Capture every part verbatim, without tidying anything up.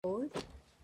Forward.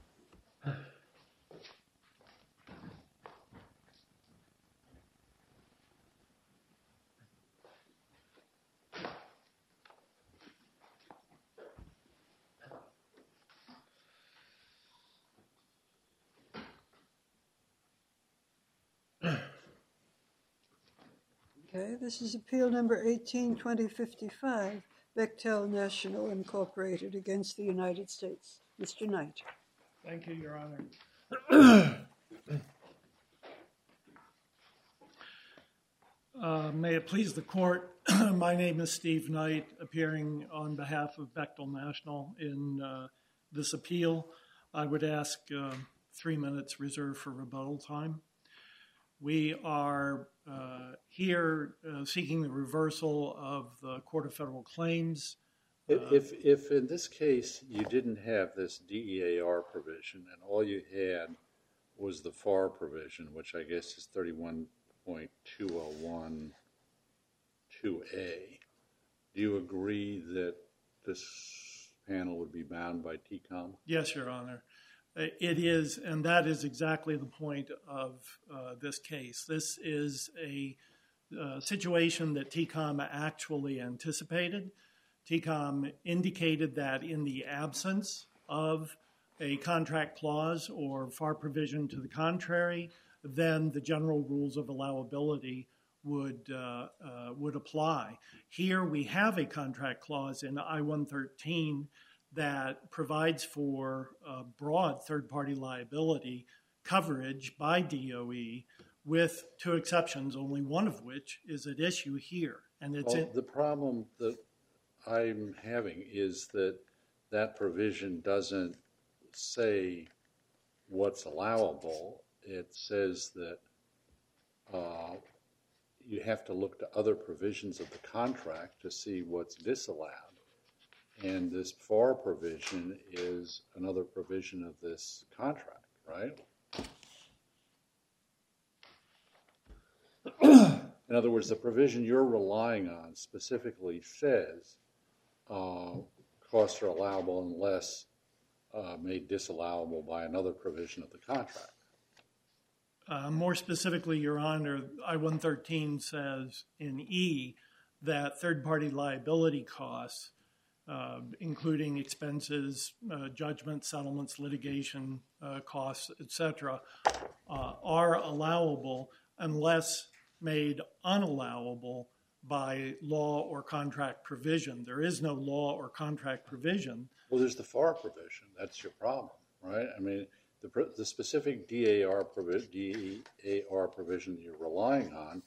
Okay, this is appeal number eighteen twenty fifty-five, Bechtel National Incorporated against the United States. Mister Knight. Thank you, Your Honor. uh, may it please the court, my name is Steve Knight, appearing on behalf of Bechtel National in uh, this appeal. I would ask uh, three minutes reserved for rebuttal time. We are uh, here uh, seeking the reversal of the Court of Federal Claims. If, if in this case you didn't have this D E A R provision and all you had was the F A R provision, which I guess is thirty-one point two oh one two A, do you agree that this panel would be bound by T COM? Yes, Your Honor. It is, and that is exactly the point of uh, this case. This is a uh, situation that T COM actually anticipated. T COM indicated that in the absence of a contract clause or F A R provision to the contrary, then the general rules of allowability would uh, uh, would apply. Here we have a contract clause in I one thirteen that provides for uh, broad third-party liability coverage by D O E with two exceptions, only one of which is at issue here. And it's well, in- the problem that I'm having is that that provision doesn't say what's allowable. It says that uh, you have to look to other provisions of the contract to see what's disallowed. And this F A R provision is another provision of this contract, right? In other words, the provision you're relying on specifically says uh, costs are allowable unless uh, made disallowable by another provision of the contract. Uh, more specifically, Your Honor, I one thirteen says in E that third-party liability costs, uh, including expenses, uh, judgments, settlements, litigation uh, costs, et cetera, uh, are allowable unless made unallowable by law or contract provision. There is no law or contract provision. Well, there's the F A R provision. That's your problem, right? I mean, the, the specific D A R provi- D A R provision that you're relying on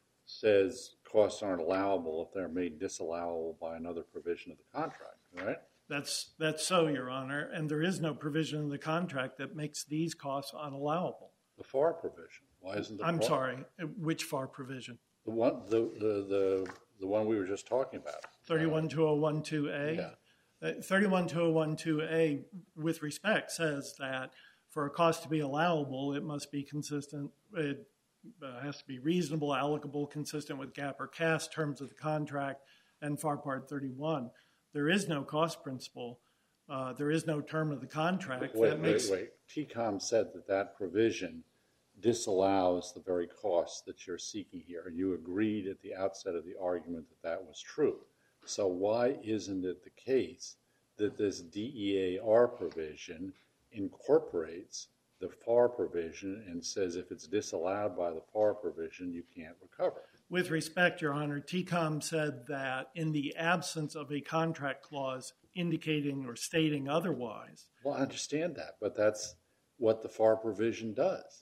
says costs aren't allowable if they're made disallowable by another provision of the contract, right? That's that's so, Your Honor, and there is no provision in the contract that makes these costs unallowable. The F A R provision. Why isn't there? I'm sorry, which F A R provision? The one, the the the, the one we were just talking about. thirty-one two oh one two A. Yeah. Uh, thirty-one two oh one two A, with respect, says that for a cost to be allowable, it must be consistent. It uh, has to be reasonable, allocable, consistent with GAAP or C A S terms of the contract, and F A R Part thirty-one. There is no cost principle. Uh, there is no term of the contract. Wait, that wait, makes... wait. T COM said that that provision disallows the very costs that you're seeking here. You agreed at the outset of the argument that that was true. So why isn't it the case that this D E A R provision incorporates the F A R provision and says if it's disallowed by the F A R provision, you can't recover? With respect, Your Honor, T COM said that in the absence of a contract clause indicating or stating otherwise. Well, I understand that, but that's what the F A R provision does.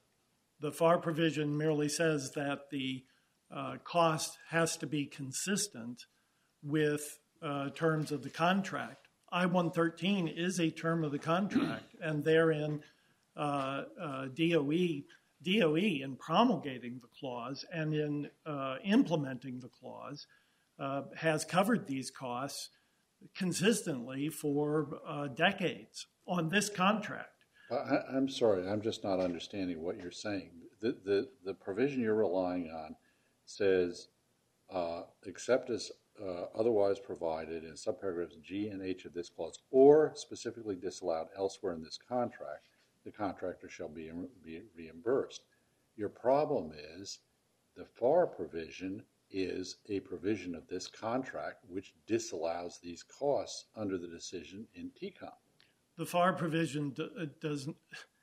The F A R provision merely says that the uh, cost has to be consistent with uh, terms of the contract. I one thirteen is a term of the contract, and therein uh, uh, D O E, D O E in promulgating the clause and in uh, implementing the clause uh, has covered these costs consistently for uh, decades on this contract. I, I'm sorry, I'm just not understanding what you're saying. The, the, the provision you're relying on says, uh, except as uh, otherwise provided in subparagraphs G and H of this clause, or specifically disallowed elsewhere in this contract, the contractor shall be, be reimbursed. Your problem is the F A R provision is a provision of this contract which disallows these costs under the decision in T COM. The F A R provision doesn't,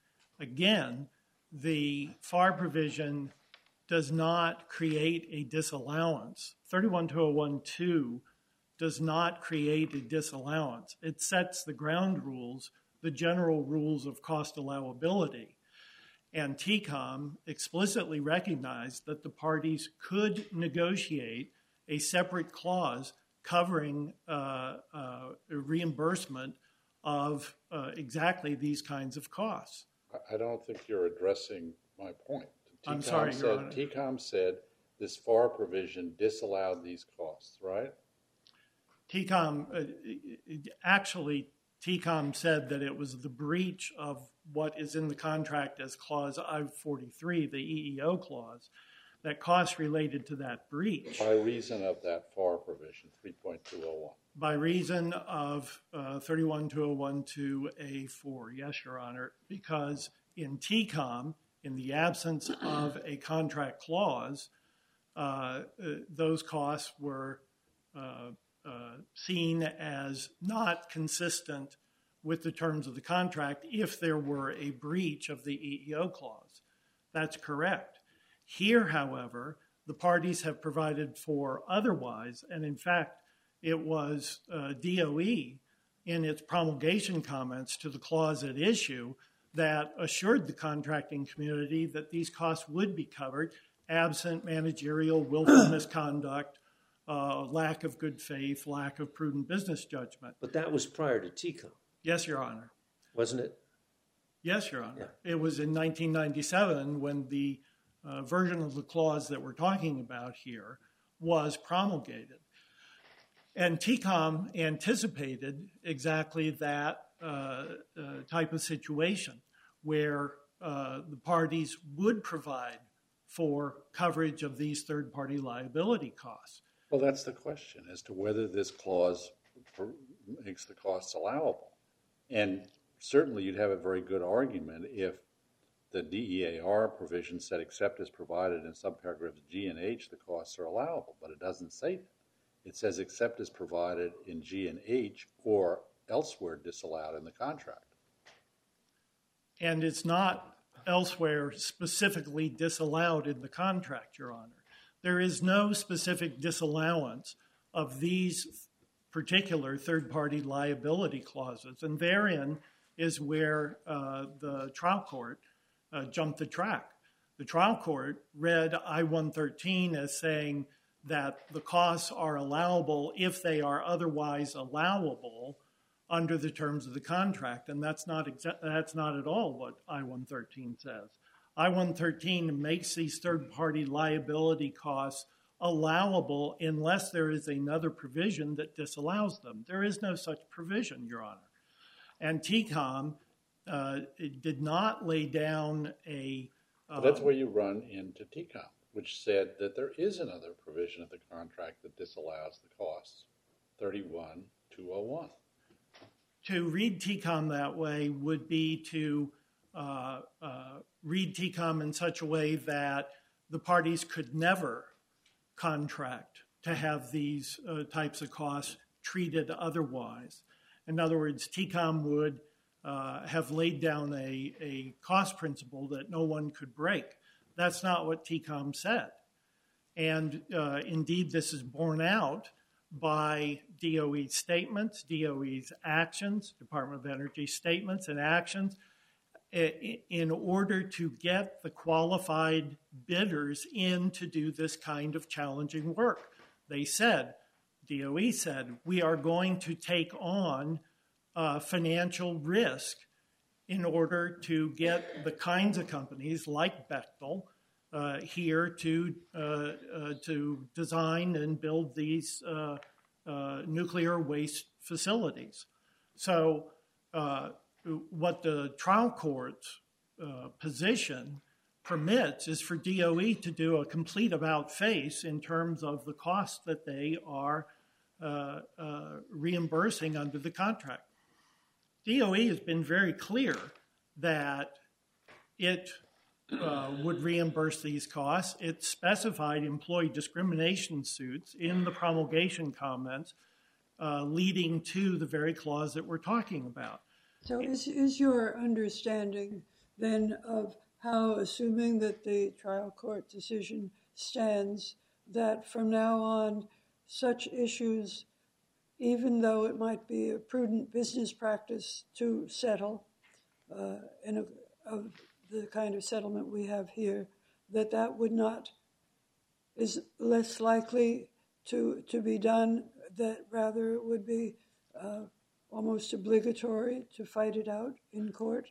again, the F A R provision does not create a disallowance. thirty-one two oh one two does not create a disallowance. It sets the ground rules, the general rules of cost allowability. And T COM explicitly recognized that the parties could negotiate a separate clause covering uh, uh, reimbursement of uh, exactly these kinds of costs. I don't think you're addressing my point. T COM I'm sorry, said, Your Honor. T COM said this F A R provision disallowed these costs, right? T COM, uh, actually, T COM said that it was the breach of what is in the contract as Clause I forty-three, the E E O clause, that costs related to that breach. By reason of that F A R provision, three point two oh one. By reason of uh, thirty-one two oh one two A four, yes, Your Honor, because in T COM, in the absence of a contract clause, uh, uh, those costs were uh, uh, seen as not consistent with the terms of the contract if there were a breach of the E E O clause. That's correct. Here, however, the parties have provided for otherwise, and in fact, it was uh, D O E in its promulgation comments to the clause at issue that assured the contracting community that these costs would be covered absent managerial willful misconduct, uh, lack of good faith, lack of prudent business judgment. But that was prior to T COM, Yes, Your Honor. wasn't it? Yes, Your Honor. Yeah. It was in nineteen ninety-seven when the uh, version of the clause that we're talking about here was promulgated. And T COM anticipated exactly that uh, uh, type of situation where uh, the parties would provide for coverage of these third-party liability costs. Well, that's the question as to whether this clause makes the costs allowable. And certainly you'd have a very good argument if the D E A R provision said except as provided in subparagraphs G and H, the costs are allowable, but it doesn't say that. It says except as provided in G and H or elsewhere disallowed in the contract. And it's not elsewhere specifically disallowed in the contract, Your Honor. There is no specific disallowance of these particular third-party liability clauses. And therein is where uh, the trial court uh, jumped the track. The trial court read I one thirteen as saying that the costs are allowable if they are otherwise allowable under the terms of the contract. And that's not exa- that's not at all what I one thirteen says. I one thirteen makes these third-party liability costs allowable unless there is another provision that disallows them. There is no such provision, Your Honor. And T COM uh, it did not lay down a... Uh, But that's where you run into T COM, which said that there is another provision of the contract that disallows the costs, thirty-one two oh one. To read T COM that way would be to uh, uh, read T COM in such a way that the parties could never contract to have these uh, types of costs treated otherwise. In other words, T COM would uh, have laid down a, a cost principle that no one could break. That's not what T COM said. And uh, indeed, this is borne out by D O E's statements, D O E's actions, Department of Energy statements and actions, in order to get the qualified bidders in to do this kind of challenging work. They said, D O E said, we are going to take on uh, financial risk in order to get the kinds of companies like Bechtel uh, here to uh, uh, to design and build these uh, uh, nuclear waste facilities. So uh, what the trial court's uh, position permits is for D O E to do a complete about face in terms of the costs that they are uh, uh, reimbursing under the contract. D O E has been very clear that it uh, would reimburse these costs. It specified employee discrimination suits in the promulgation comments, uh, leading to the very clause that we're talking about. So is, is your understanding then of how, assuming that the trial court decision stands, that from now on such issues, even though it might be a prudent business practice to settle uh, in a, of the kind of settlement we have here, that that would not, is less likely to, to be done, that rather it would be uh, almost obligatory to fight it out in court?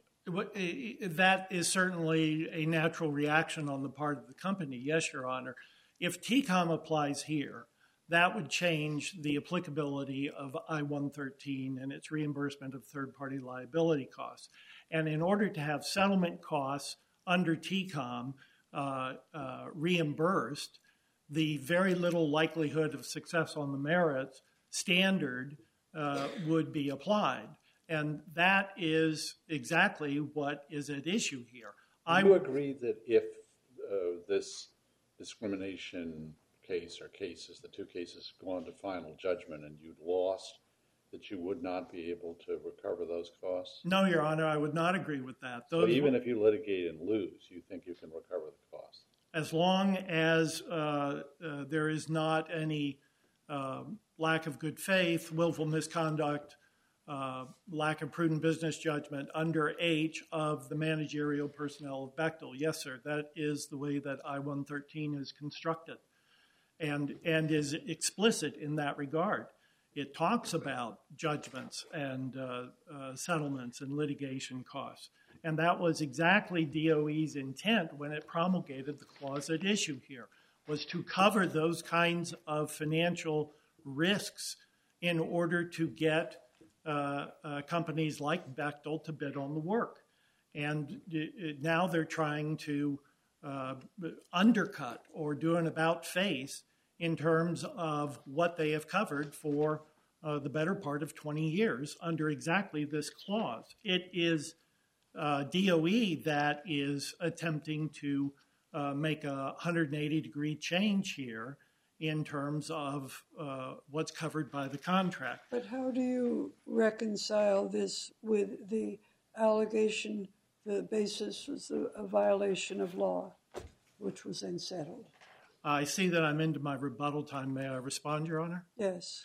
That is certainly a natural reaction on the part of the company, yes, Your Honor. If T COM applies here, that would change the applicability of I one thirteen and its reimbursement of third-party liability costs. And in order to have settlement costs under T COM uh, uh, reimbursed, the very little likelihood of success on the merits standard uh, would be applied. And that is exactly what is at issue here. Do I you agree that if uh, this discrimination case or cases, the two cases go on to final judgment and you'd lost, that you would not be able to recover those costs? No, Your Honor, I would not agree with that. Those so even if you litigate and lose, you think you can recover the costs? As long as uh, uh, there is not any uh, lack of good faith, willful misconduct, uh, lack of prudent business judgment under H of the managerial personnel of Bechtel. Yes, sir, that is the way that I one thirteen is constructed and, and is explicit in that regard. It talks about judgments and uh, uh, settlements and litigation costs. And that was exactly D O E's intent when it promulgated the clause at issue here, was to cover those kinds of financial risks in order to get uh, uh, companies like Bechtel to bid on the work. And it, now they're trying to uh, undercut or do an about-face in terms of what they have covered for uh, the better part of twenty years under exactly this clause. It is uh, D O E that is attempting to uh, make a one hundred eighty degree change here in terms of uh, what's covered by the contract. But how do you reconcile this with the allegation the basis was a, a violation of law, which was then settled? I see that I'm into my rebuttal time. May I respond, Your Honor? Yes.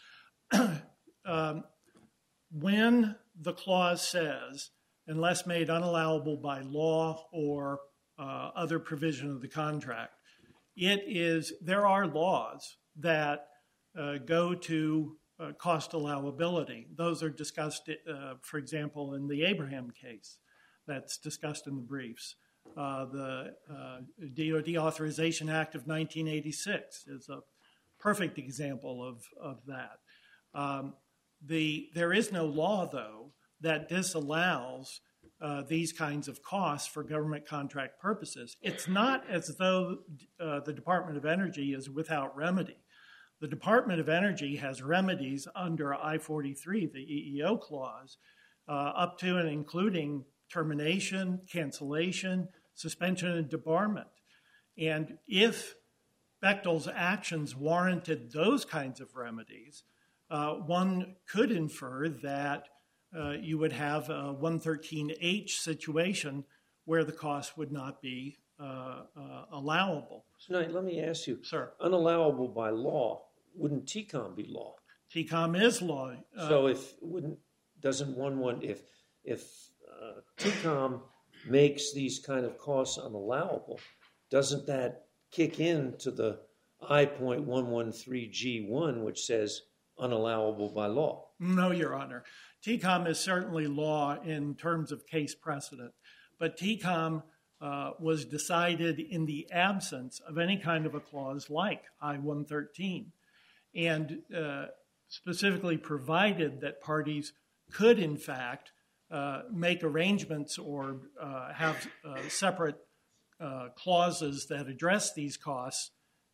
um, when the clause says, unless made unallowable by law or uh, other provision of the contract, it is, there are laws that uh, go to uh, cost allowability. Those are discussed, uh, for example, in the Abraham case that's discussed in the briefs. Uh, the uh, D O D Authorization Act of nineteen eighty-six is a perfect example of, of that. Um, the, there is no law, though, that disallows uh, these kinds of costs for government contract purposes. It's not as though uh, the Department of Energy is without remedy. The Department of Energy has remedies under I forty-three, the E E O clause, uh, up to and including termination, cancellation, suspension, and debarment. And if Bechtel's actions warranted those kinds of remedies, uh, one could infer that uh, you would have a one thirteen H situation where the cost would not be uh, uh, allowable. So now, let me ask you, Sir. Unallowable by law, wouldn't T COM be law? T COM is law. Uh, so if wouldn't doesn't one want if if uh, T COM makes these kind of costs unallowable, doesn't that kick into the I one thirteen G one, which says unallowable by law? No, Your Honor. T COM is certainly law in terms of case precedent, but T COM uh, was decided in the absence of any kind of a clause like I one thirteen, and uh, specifically provided that parties could, in fact, uh, make arrangements or uh, have uh, separate uh, clauses that address these costs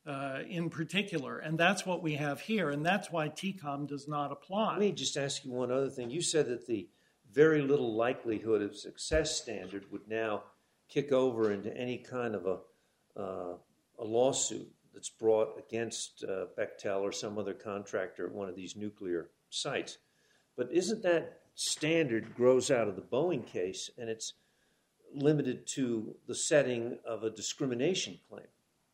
uh, in particular. And that's what we have here. And that's why T COM does not apply. Let me just ask you one other thing. You said that the very little likelihood of success standard would now kick over into any kind of a, uh, a lawsuit that's brought against uh, Bechtel or some other contractor at one of these nuclear sites. But isn't that standard grows out of the Boeing case, and it's limited to the setting of a discrimination claim?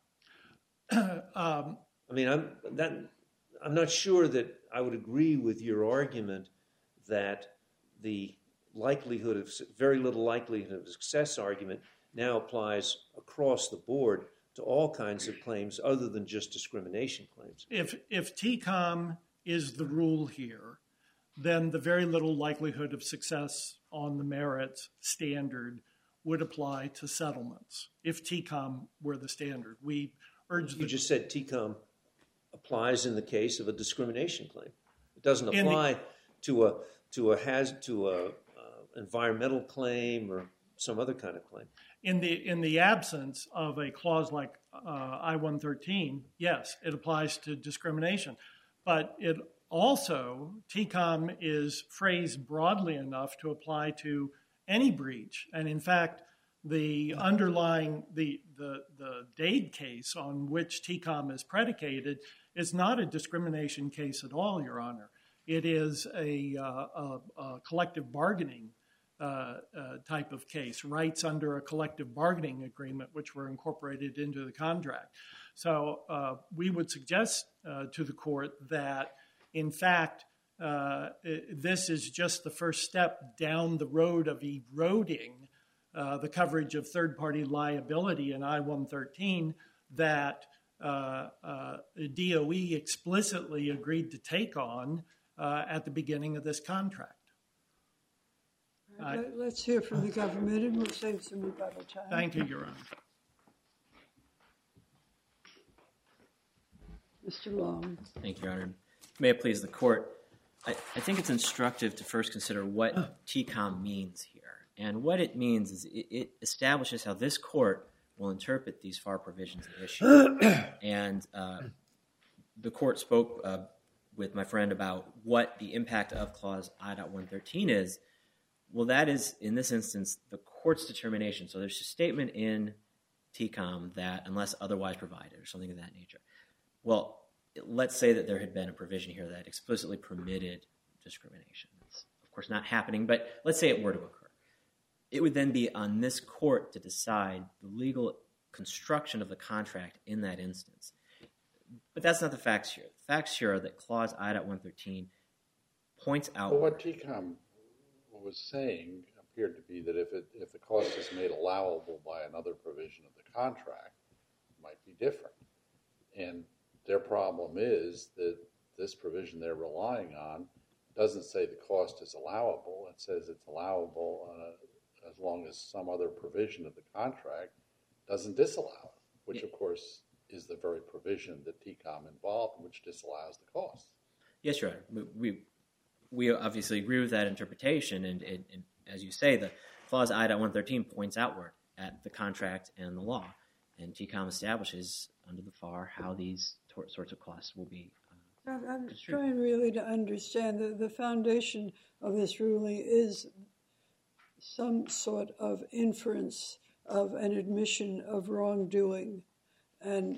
um, I mean, I'm that I'm not sure that I would agree with your argument that the likelihood of very little likelihood of success argument now applies across the board to all kinds of claims other than just discrimination claims. If if T COM is the rule here, then the very little likelihood of success on the merits standard would apply to settlements. If T COM were the standard, we urge. You the, just said T COM applies in the case of a discrimination claim. It doesn't apply the, to a to a has to a uh, environmental claim or some other kind of claim. In the in the absence of a clause like uh, I one thirteen, yes, it applies to discrimination. But it also, T COM is phrased broadly enough to apply to any breach. And in fact, the underlying, the, the, the Dade case on which T COM is predicated is not a discrimination case at all, Your Honor. It is a, uh, a, a collective bargaining Uh, uh, type of case, rights under a collective bargaining agreement, which were incorporated into the contract. So uh, we would suggest uh, to the court that, in fact, uh, this is just the first step down the road of eroding uh, the coverage of third-party liability in I one thirteen that uh, uh, D O E explicitly agreed to take on uh, at the beginning of this contract. Right, uh, let's hear from the government, and we'll save some rebuttal time. Thank you, Your Honor. Mister Long. Thank you, Your Honor. May it please the court. I, I think it's instructive to first consider what T COM means here. And what it means is it, it establishes how this court will interpret these F A R provisions at issue. And uh, the court spoke uh, with my friend about what the impact of Clause I one thirteen is. Well, that is, in this instance, the court's determination. So there's a statement in T COM that unless otherwise provided or something of that nature. Well, let's say that there had been a provision here that explicitly permitted discrimination. It's, of course, not happening, but let's say it were to occur. It would then be on this court to decide the legal construction of the contract in that instance. But that's not the facts here. The facts here are that Clause I one thirteen points out... But what T COM was saying appeared to be that if it if the cost is made allowable by another provision of the contract, it might be different. And their problem is that this provision they're relying on doesn't say the cost is allowable. It says it's allowable uh, as long as some other provision of the contract doesn't disallow it, which of course is the very provision that T COM involved, which disallows the cost. Yes, Your Honor. We, we We obviously agree with that interpretation, and, and, and as you say, the Clause I one thirteen points outward at the contract and the law, and T COM establishes under the F A R how these tor- sorts of costs will be uh, I'm, I'm construed. trying really to understand that the foundation of this ruling is some sort of inference of an admission of wrongdoing, and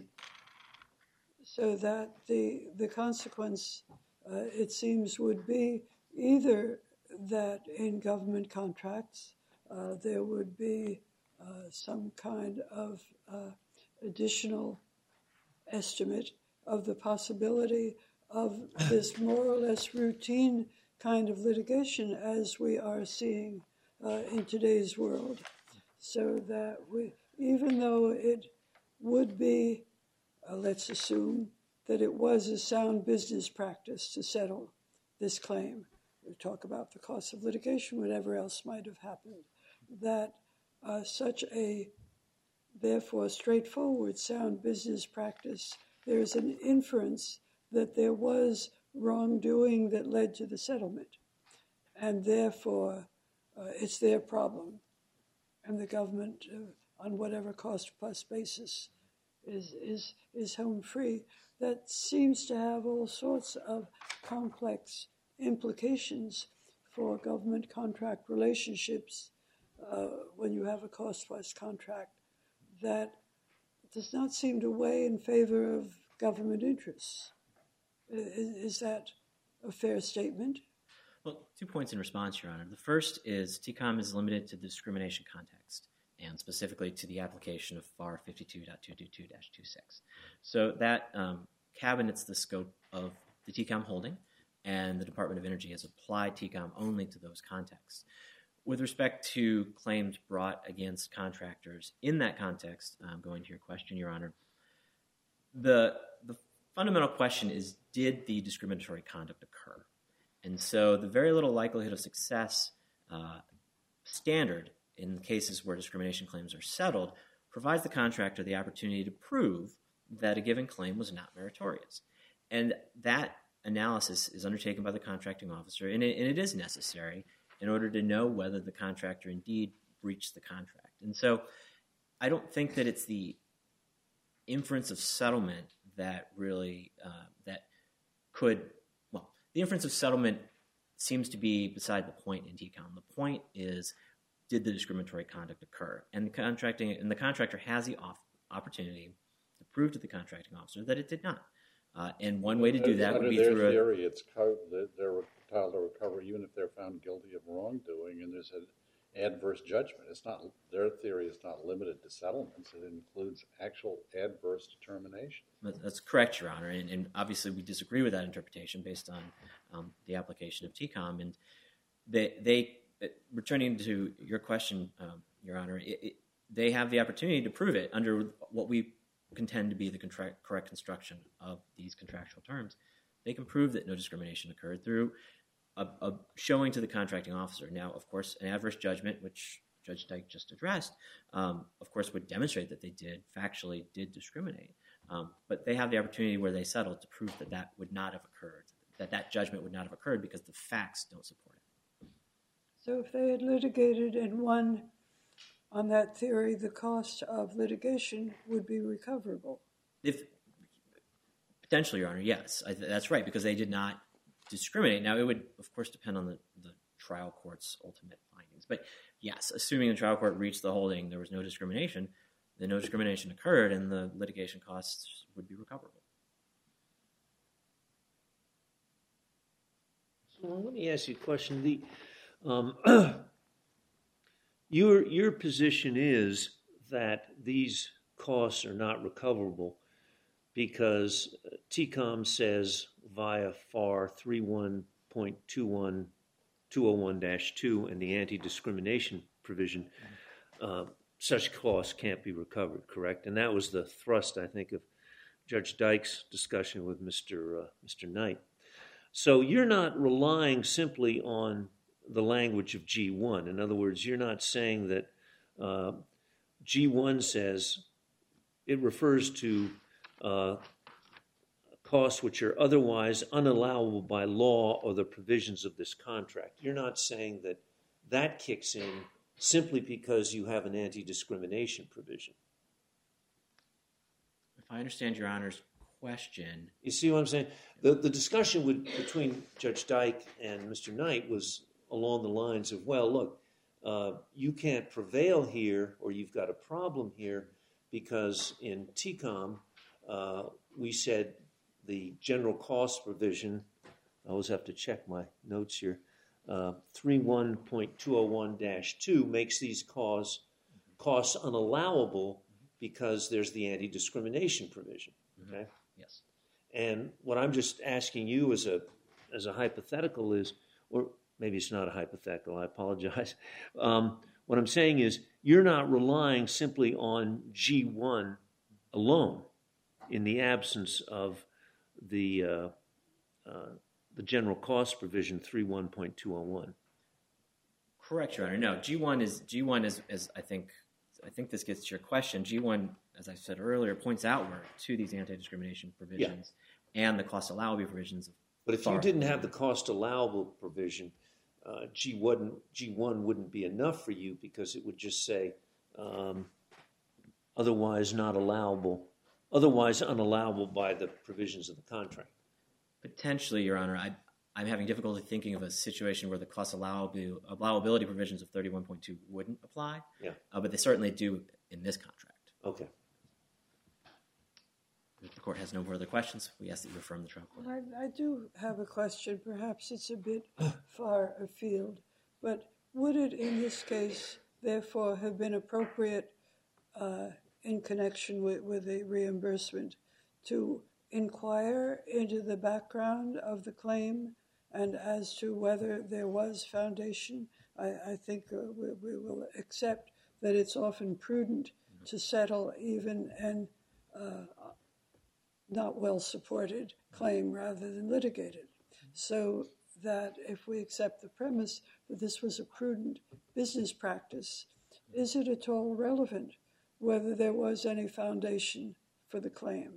so that the the consequence, uh, it seems, would be either that in government contracts uh, there would be uh, some kind of uh, additional estimate of the possibility of this more or less routine kind of litigation as we are seeing uh, in today's world, so that we, even though it would be, uh, let's assume that it was a sound business practice to settle this claim, we talk about the cost of litigation, whatever else might have happened, that uh, such a, therefore, straightforward sound business practice, there's an inference that there was wrongdoing that led to the settlement, and therefore uh, it's their problem, and the government, uh, on whatever cost plus basis, is, is, is home free. That seems to have all sorts of complex implications for government contract relationships uh, when you have a cost-plus contract that does not seem to weigh in favor of government interests. Is, is that a fair statement? Well, two points in response, Your Honor. The first is T COM is limited to the discrimination context, and specifically to the application of F A R fifty-two point two two two dash twenty-six. So that um, cabinets the scope of the T COM holding, and the Department of Energy has applied T COM only to those contexts. With respect to claims brought against contractors in that context, um, going to your question, Your Honor, the, the fundamental question is, did the discriminatory conduct occur? And so the very little likelihood of success uh, standard in cases where discrimination claims are settled provides the contractor the opportunity to prove that a given claim was not meritorious. And that analysis is undertaken by the contracting officer, and it, and it is necessary in order to know whether the contractor indeed breached the contract. And so I don't think that it's the inference of settlement that really, uh, that could, well, the inference of settlement seems to be beside the point in T COM. The point is, did the discriminatory conduct occur? And the contracting and the contractor has the off, opportunity to prove to the contracting officer that it did not. Uh, and one way to do that Under would be their through theory, a, it's co- they're entitled to recover even if they're found guilty of wrongdoing, and there's an adverse judgment. It's not their theory is not limited to settlements; it includes actual adverse determination. That's correct, Your Honor, and, and obviously we disagree with that interpretation based on um, the application of T COM. And they, they returning to your question, um, Your Honor, it, it, they have the opportunity to prove it under what we contend to be the contract, correct construction of these contractual terms. They can prove that no discrimination occurred through a, a showing to the contracting officer. Now, of course, an adverse judgment, which Judge Dyke just addressed, um, of course, would demonstrate that they did, factually did discriminate. Um, but they have the opportunity where they settled to prove that that would not have occurred, that that judgment would not have occurred because the facts don't support it. So if they had litigated and won on that theory, the cost of litigation would be recoverable. If potentially, Your Honor, yes, I, that's right, because they did not discriminate. Now, it would, of course, depend on the, the trial court's ultimate findings. But yes, assuming the trial court reached the holding, there was no discrimination, then no discrimination occurred, and the litigation costs would be recoverable. So let me ask you a question. The um, your your position is that these costs are not recoverable because T COM says via F A R thirty-one point two oh one dash two and the anti-discrimination provision, uh, such costs can't be recovered, correct? And that was the thrust, I think, of Judge Dyke's discussion with Mister Uh, Mister Knight. So you're not relying simply on the language of G one. In other words, you're not saying that uh, G one says it refers to uh, costs which are otherwise unallowable by law or the provisions of this contract. You're not saying that that kicks in simply because you have an anti-discrimination provision. If I understand Your Honor's question. You see what I'm saying? The the discussion with, between Judge Dyke and Mister Knight was along the lines of, well, look, uh, you can't prevail here or you've got a problem here because in T COM uh, we said the general cost provision, I always have to check my notes here, uh, thirty-one point two oh one dash two makes these costs, costs unallowable because there's the anti-discrimination provision. Okay? Yes. And what I'm just asking you as a as a hypothetical is, or maybe it's not a hypothetical, I apologize. Um, what I'm saying is you're not relying simply on G one alone in the absence of the uh, uh, the general cost provision thirty-one point two oh one. Correct, Your Honor. No, G one is G one is, is I think I think this gets to your question. G one, as I said earlier, points outward to these anti-discrimination provisions yeah. and the cost allowable provisions. Of but if you didn't have the cost allowable provision, uh, G one G one wouldn't be enough for you because it would just say um, otherwise not allowable otherwise unallowable by the provisions of the contract? Potentially, Your Honor. I, I'm having difficulty thinking of a situation where the cost allowability, allowability provisions of thirty-one point two wouldn't apply, Yeah. uh, but they certainly do in this contract. Okay. If the court has no further questions, we ask that you affirm the trial court. I, I do have a question. Perhaps it's a bit far afield, but would it in this case therefore have been appropriate uh, in connection with, with a reimbursement to inquire into the background of the claim and as to whether there was foundation? I, I think uh, we, we will accept that it's often prudent to settle even an uh, not well-supported claim rather than litigate it. So that if we accept the premise that this was a prudent business practice, is it at all relevant whether there was any foundation for the claim?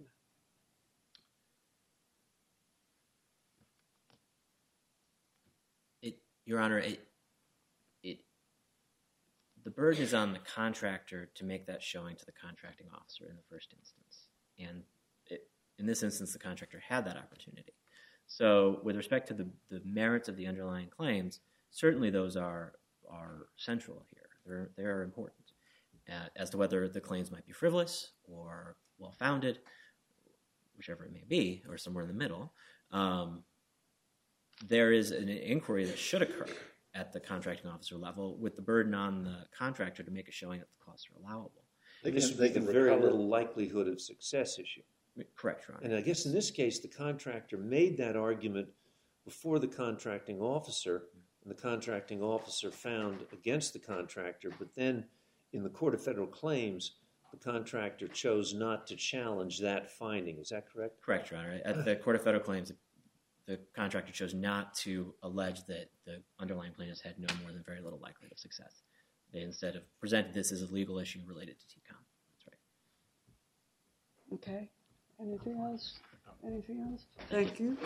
It, Your Honor, it, it, the burden is on the contractor to make that showing to the contracting officer in the first instance. And it, in this instance, the contractor had that opportunity. So with respect to the, the merits of the underlying claims, certainly those are, are central here. They're, they're important. Uh, as to whether the claims might be frivolous or well-founded, whichever it may be, or somewhere in the middle, um, there is an inquiry that should occur at the contracting officer level with the burden on the contractor to make a showing that the costs are allowable. They This can, would they be can the very recover. little likelihood of success issue. Correct, Your Honor. And I guess in this case, the contractor made that argument before the contracting officer, and the contracting officer found against the contractor, but then in the Court of Federal Claims, the contractor chose not to challenge that finding. Is that correct? Correct, Your Honor. At the Court of Federal Claims, the contractor chose not to allege that the underlying plaintiffs had no more than very little likelihood of success. They instead have presented this as a legal issue related to T COM. That's right. Okay. Anything else? Anything else? Thank you.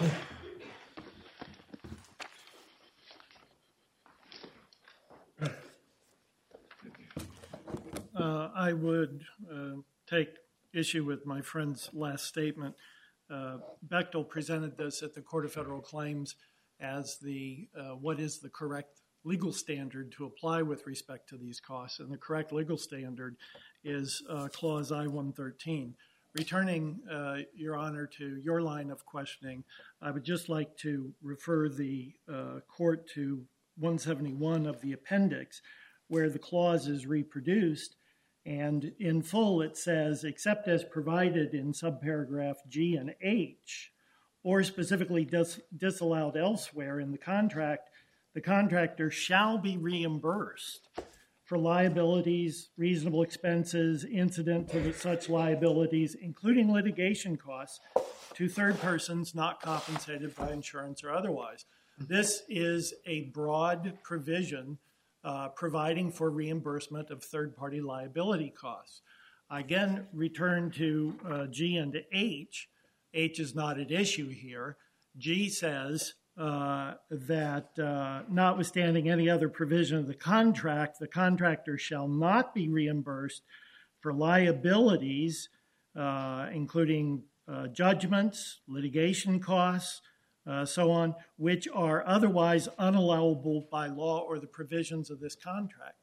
Uh, I would uh, take issue with my friend's last statement. Uh, Bechtel presented this at the Court of Federal Claims as the uh, what is the correct legal standard to apply with respect to these costs, and the correct legal standard is uh, Clause I one thirteen. Returning, uh, Your Honor, to your line of questioning, I would just like to refer the uh, court to one seventy-one of the appendix, where the clause is reproduced, and in full it says, except as provided in subparagraph G and H, or specifically dis- disallowed elsewhere in the contract, the contractor shall be reimbursed for liabilities, reasonable expenses, incident to such liabilities, including litigation costs, to third persons not compensated by insurance or otherwise. This is a broad provision uh, providing for reimbursement of third-party liability costs. I again return to uh, G and H. H is not at issue here. G says uh, that uh, notwithstanding any other provision of the contract, the contractor shall not be reimbursed for liabilities, uh, including uh, judgments, litigation costs, uh, so on, which are otherwise unallowable by law or the provisions of this contract.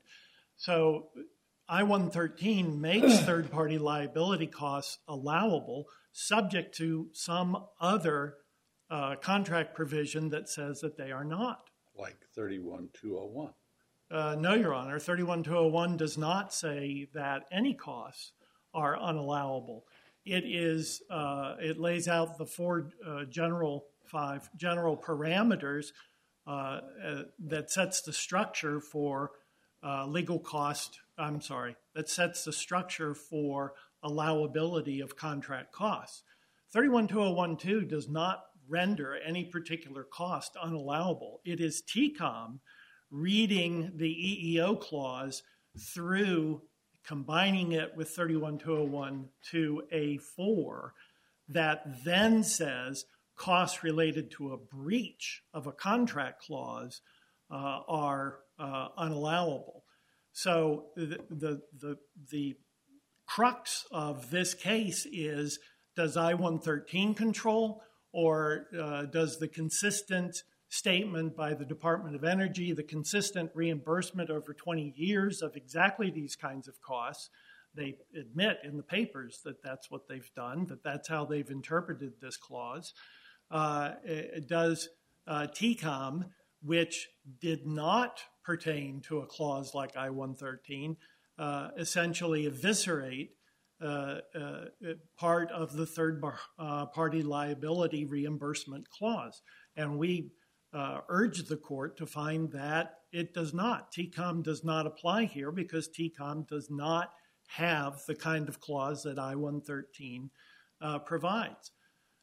So I one thirteen makes third-party liability costs allowable, subject to some other uh, contract provision that says that they are not. Like thirty-one two oh one. Uh, no, Your Honor. thirty-one two oh one does not say that any costs are unallowable. It is. Uh, it lays out the four uh, general five general parameters uh, uh, that sets the structure for uh, legal cost. I'm sorry. That sets the structure for allowability of contract costs. thirty-one two oh one two does not render any particular cost unallowable. It is T COM reading the E E O clause through, combining it with thirty-one two oh one to A four, that then says costs related to a breach of a contract clause uh, are uh, unallowable. So the, the, the, the crux of this case is, does I one thirteen control, or uh, does the consistent statement by the Department of Energy, the consistent reimbursement over twenty years of exactly these kinds of costs? They admit in the papers that that's what they've done, that that's how they've interpreted this clause. Uh, it does uh, T COM, which did not pertain to a clause like I one thirteen, uh, essentially eviscerate uh, uh, part of the third bar, uh, party liability reimbursement clause. And we uh, urge the court to find that it does not. T COM does not apply here because T COM does not have the kind of clause that I one thirteen uh, provides.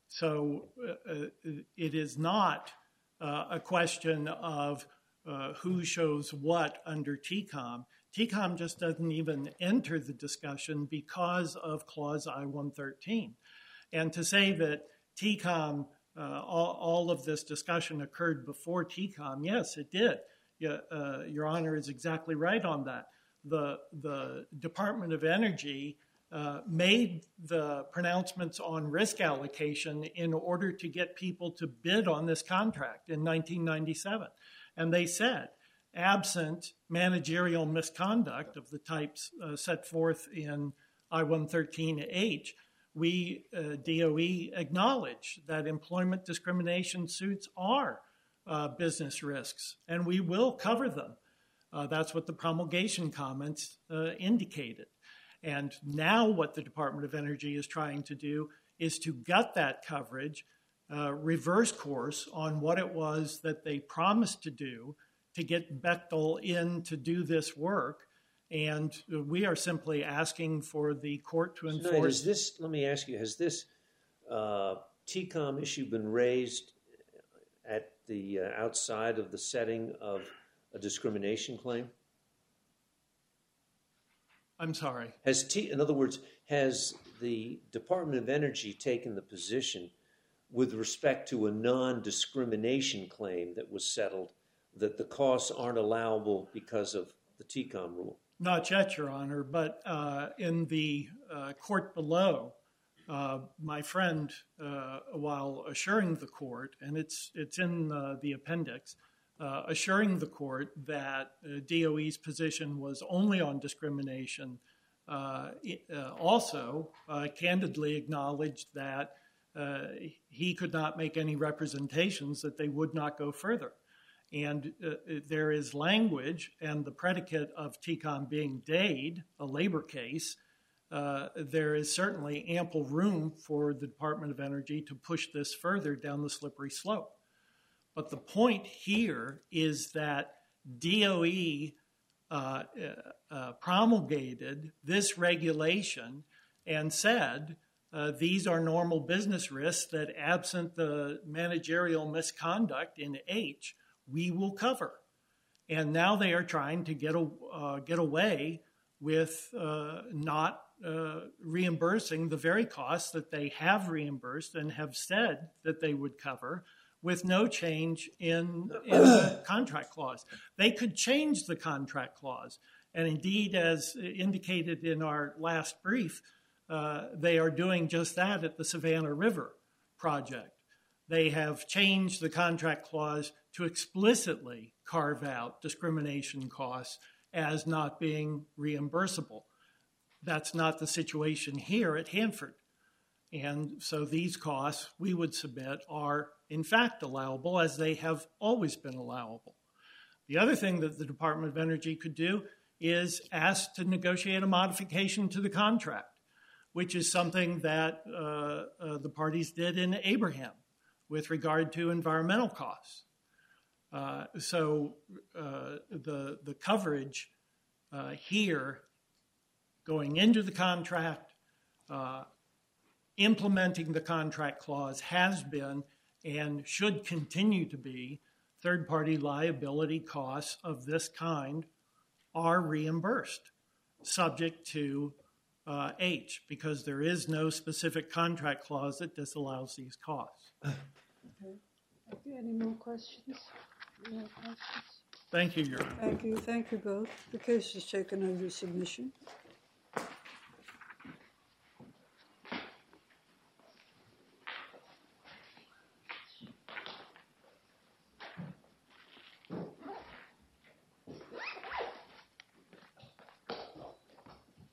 So uh, it is not uh, a question of uh, who shows what under T COM. T COM just doesn't even enter the discussion because of clause I one thirteen. And to say that T COM, uh, all, all of this discussion occurred before T COM, yes, it did. Yeah, uh, Your Honor is exactly right on that. The, the Department of Energy uh, made the pronouncements on risk allocation in order to get people to bid on this contract in nineteen ninety-seven. And they said, absent managerial misconduct of the types uh, set forth in I one thirteen H, we, uh, D O E, acknowledge that employment discrimination suits are uh, business risks, and we will cover them. Uh, that's what the promulgation comments uh, indicated. And now what the Department of Energy is trying to do is to gut that coverage, uh, reverse course on what it was that they promised to do to get Bechtel in to do this work. And we are simply asking for the court to enforce. So, is this, let me ask you, has this uh, T COM issue been raised at the uh, outside of the setting of a discrimination claim? I'm sorry. Has T, in other words, has the Department of Energy taken the position with respect to a non-discrimination claim that was settled that the costs aren't allowable because of the T COM rule? Not yet, Your Honor, but uh, in the uh, court below, uh, my friend, uh, while assuring the court, and it's, it's in uh, the appendix, Uh, assuring the court that uh, D O E's position was only on discrimination, uh, it, uh, also uh, candidly acknowledged that uh, he could not make any representations that they would not go further. And uh, there is language, and the predicate of T COM being Dade, a labor case, uh, there is certainly ample room for the Department of Energy to push this further down the slippery slope. But the point here is that D O E uh, uh, promulgated this regulation and said uh, these are normal business risks that, absent the managerial misconduct in H, we will cover. And now they are trying to get, a, uh, get away with uh, not uh, reimbursing the very costs that they have reimbursed and have said that they would cover, with no change in, in the contract clause. They could change the contract clause. And indeed, as indicated in our last brief, uh, they are doing just that at the Savannah River project. They have changed the contract clause to explicitly carve out discrimination costs as not being reimbursable. That's not the situation here at Hanford. And so these costs, we would submit, are in fact allowable, as they have always been allowable. The other thing that the Department of Energy could do is ask to negotiate a modification to the contract, which is something that uh, uh, the parties did in Abraham with regard to environmental costs. Uh, so uh, the, the coverage uh, here going into the contract, uh, implementing the contract clause has been and should continue to be third-party liability costs of this kind are reimbursed, subject to uh, H, because there is no specific contract clause that disallows these costs. Okay. Okay. Any more questions? Any more questions? Thank you, Your Honor. Thank you. Thank you both. The case is taken under submission.